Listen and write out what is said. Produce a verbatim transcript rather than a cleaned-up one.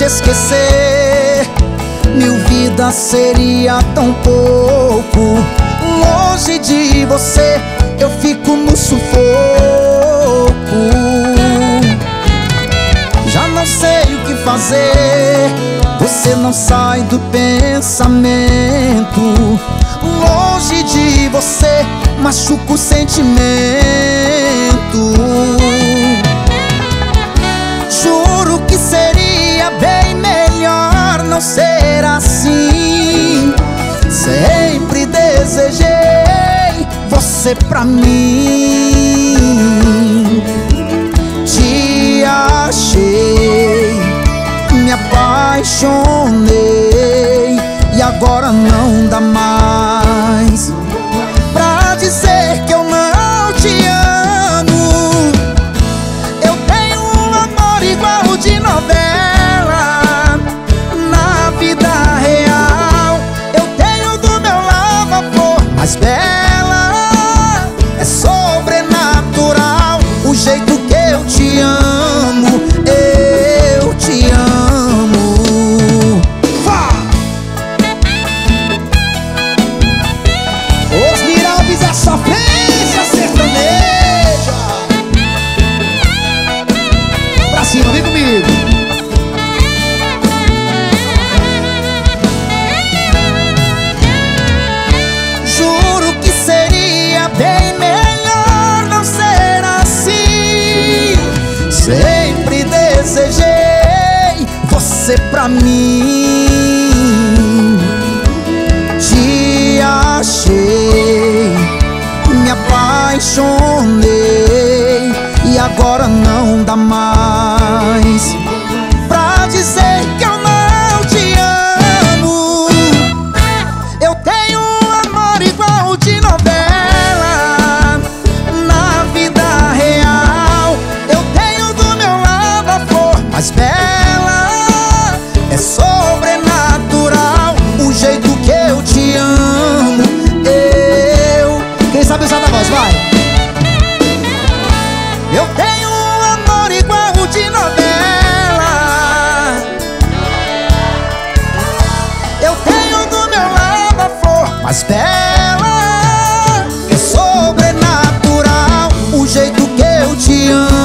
te esquecer, mil vidas seria tão pouco. Longe de você eu fico no sufoco. Já não sei o que fazer, você não sai do pensamento. Longe de você machuca o sentimento. Juro que seria bem melhor não ser assim. Sempre desejei você pra mim. Te achei, me apaixonei, e agora não dá mais pra dizer que eu não te amo. Eu tenho um amor igual de novela, na vida real eu tenho do meu lado a flor mais bela. É sobrenatural o jeito que eu te amo, eu te amo. Vá! Osmir Alves, a sofrência sertaneja. Pra cima, vem comigo. Juro que seria bem melhor não ser assim. Sempre desejei você pra mim. Te achei, me apaixonei, e agora não dá mais pra dizer que eu não te amo. Eu tenho um amor igual de novela, na vida real eu tenho do meu lado a flor mais bela. É sobrenatural o jeito que eu te amo, eu... Quem sabe usar da voz, vai! Eu tenho um amor igual de novela, eu tenho do meu lado a flor mais bela. É sobrenatural o jeito que eu te amo.